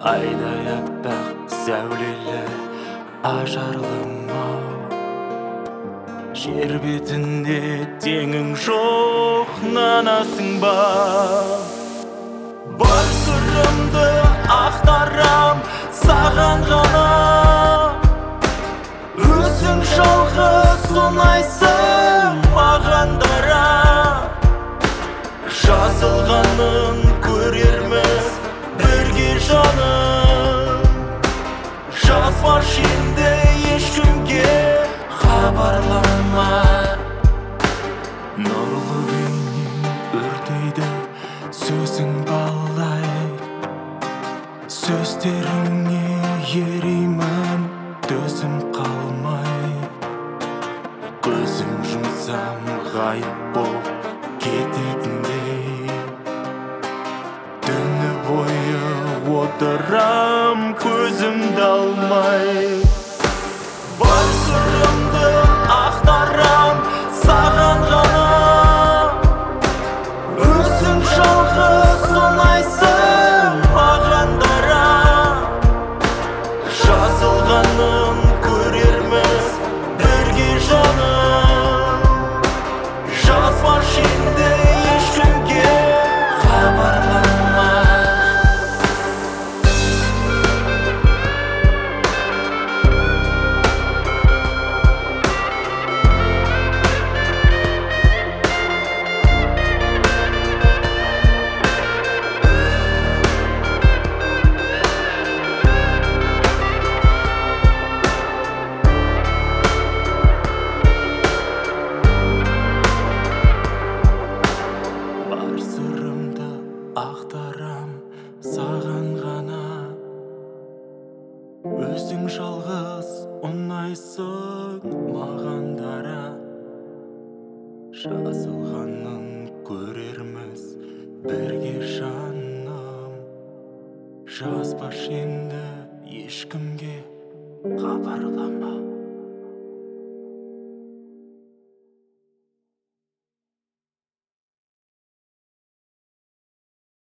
Ayday appak sәулелі ажарлым-ау, жер бетінде теңің жоқ, нанасың ба? Бар сырымды ақтарам саған ғана, өзің жалғыз ұнайсың маған дара. Жазылғанын көрерміз бірге жаным, жазбаш енді ешкімге хабарлама. Нұрлы бейнең өртейді сөзің балдай, сөздеріңе еримін төзім қалмай. Көзім жұмсам ғайып боп кететіндей, түні бойы отырам көзімді алмай. Бар сырымды ақтарам саған ғана, өзің жалғыз ұнайсың маған дара. Жазылғанын көрерміз бірге жаным, жазбаш енді ешкімге хабарлама. Бар сырымды ақтарам саған ғана, өзің жалғыз ұнайсың маған дара. Жазылғанын көрерміз бірге жаным, жазбаш енді ешкімге хабарлама.